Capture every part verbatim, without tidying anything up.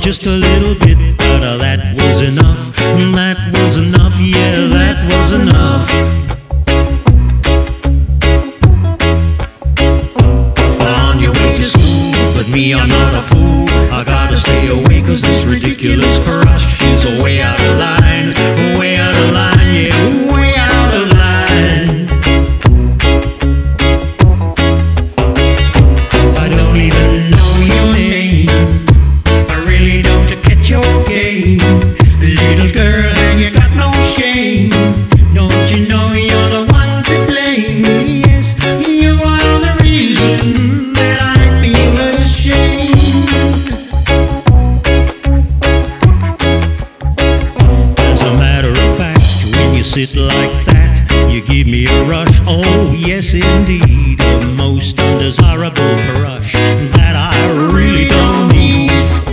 just a little bit, but uh, that was enough. That was enough, yeah, that was enough. On your way to school, but me, I'm not a fool. I gotta stay away, cause this ridiculous crush is way out of line. Way out of line, yeah, way out of line. I don't even know your name. I really don't catch your game. Little girl, and you got no shame. Don't you know you're the one to blame? Yes, you are the reason that I feel ashamed. As a matter of fact, when you sit like that, you give me a rush. Oh, yes, indeed, a most undesirable crush that I really don't need.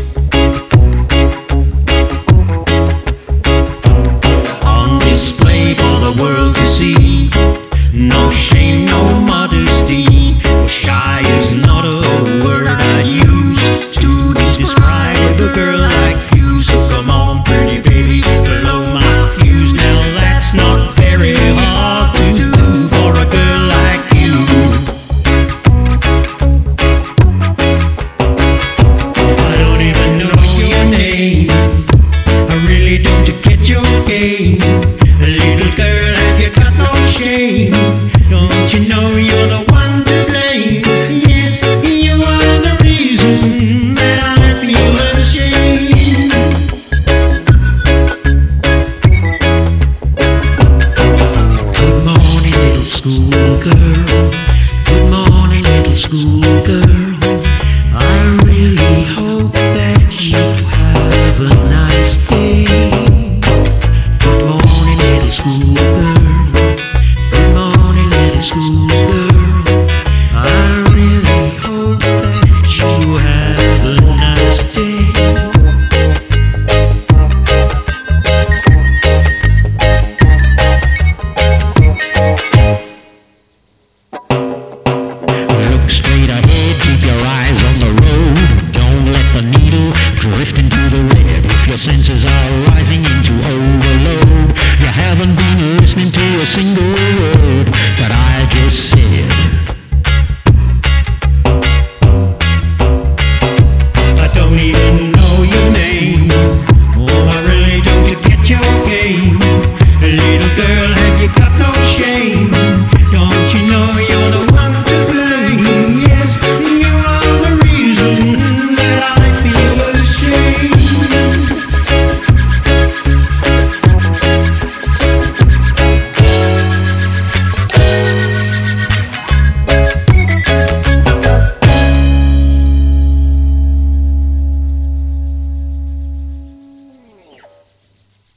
On display for the world to see. No shame, no modesty. Shy is not a word I use to describe a girl like you. So come on, pretty baby, blow my fuse. Now that's not very hard to do for a girl like you. I don't even know your name. I really don't get your game. Little girl, have you got no shame? Don't you know you're the one to blame? Yes, you are the reason that I feel ashamed. Good morning, little school girl. Good morning, little school girl. I really hope that you